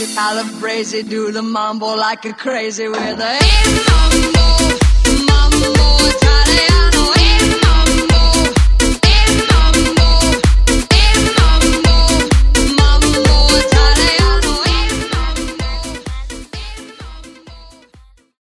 Calabrese, do the mambo like a crazy with a